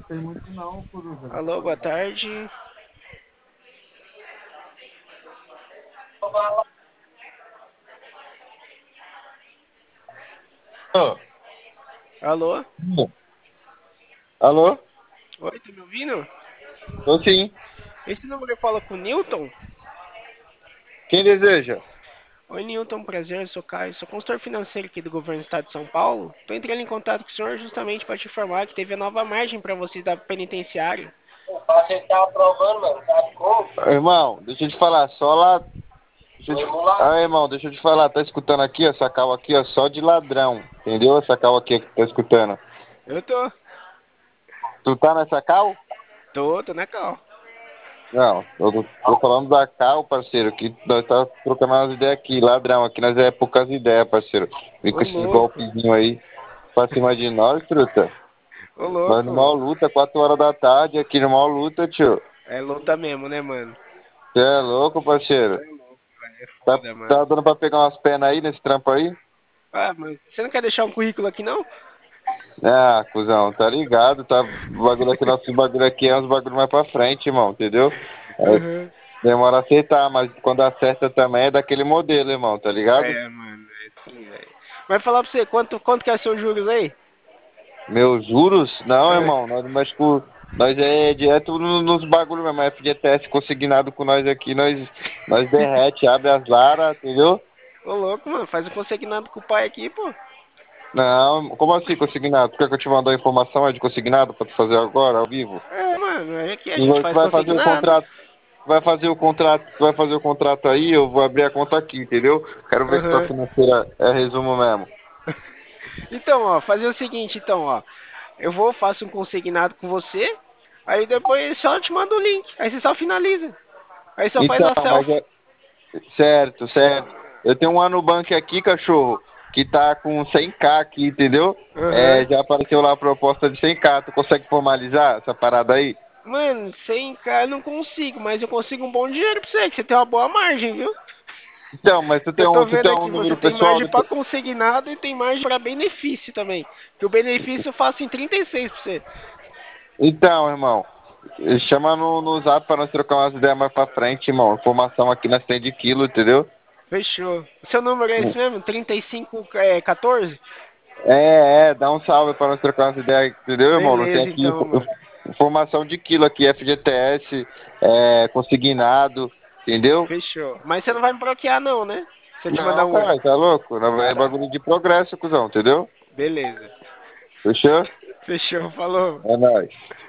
Alô, boa tarde. Alô? Alô? Alô? Oi, tá me ouvindo? Tô sim. Esse número fala com o Newton? Quem deseja? Oi, Newton, prazer, eu sou Caio, sou consultor financeiro aqui do governo do estado de São Paulo. Tô entrando em contato com o senhor justamente para te informar que teve a nova margem para vocês da penitenciária. Você tá aprovando, mano, sabe como? Irmão, deixa eu te falar, só lá. Irmão, deixa eu te falar, tá escutando aqui, essa cal aqui, ó, só de ladrão. Entendeu? Essa cal aqui que tá escutando. Eu tô. Tu tá nessa cal? Tô na cal. Não, eu tô falando da cal, parceiro, que nós tá trocando umas ideias aqui, ladrão, aqui nós é poucas ideias, parceiro. Vem Ô com esses louco, golpezinhos aí pra cima de nós, truta. ô Nós no louco. mal luta, 4 horas da tarde, aqui no mal luta, tio. É luta mesmo, né, mano? Você é louco, Cê parceiro? é louco, velho, é Tá, foda, mano. tá dando pra pegar umas penas aí nesse trampo aí? Ah, mas você não quer deixar um currículo aqui, não? Ah, cuzão, tá ligado? Tá, o bagulho aqui, nosso bagulho aqui é uns bagulho mais pra frente, irmão, entendeu? É, Aham. demora a aceitar, mas quando acerta também é daquele modelo, irmão, tá ligado? É, mano, é sim, velho. Mas falar pra você, quanto que é seus juros aí? Meus juros? Não, É. irmão, nós mexe com. Nós é direto nos bagulho mesmo, FGTS consignado com nós aqui, nós derrete, abre as laras, entendeu? Ô louco, mano, faz um consignado com o pai aqui, pô. Não, como assim consignado? Tu quer que eu te mande a informação aí de consignado pra tu fazer agora, ao vivo? É, mano, é que a gente Tu faz vai fazer o consignado. contrato, tu vai fazer o contrato aí, eu vou abrir a conta aqui, entendeu? Quero ver se tua Aham. financeira é resumo mesmo. Então, ó, fazer o seguinte, então, ó. Eu vou, faço um consignado com você, aí depois só te mando o link. Aí você só finaliza. Aí só faz Então, a mas selfie. é certo, certo. Eu tenho um Anubank aqui, cachorro, que tá com 100k aqui, entendeu? Aham. É, já apareceu lá a proposta de 100k. Tu consegue formalizar essa parada aí? Mano, 100k eu não consigo, mas eu consigo um bom dinheiro pra você, que você tem uma boa margem, viu? Então, mas tu Eu tô tu vendo tem um aqui, você número tem pessoal margem do pra teu. consignado e tem margem pra benefício também. Que o benefício eu faço em 36 pra você. Então, irmão, chama no zap pra nós trocar umas ideias mais pra frente, irmão. Informação aqui nós tem de quilo, entendeu? Fechou. Seu número é esse mesmo? 3514? Dá um salve para nós trocar umas ideias, entendeu, irmão? Não tem Beleza, aqui então, mano. informação de quilo aqui, FGTS, consignado, entendeu? Fechou. Mas você não vai me bloquear, não, né? Se eu te mandar Não, um. cara, tá louco? Não Ah, é tá. bagulho de progresso, cuzão, entendeu? Beleza. Fechou? Fechou, falou. É nóis.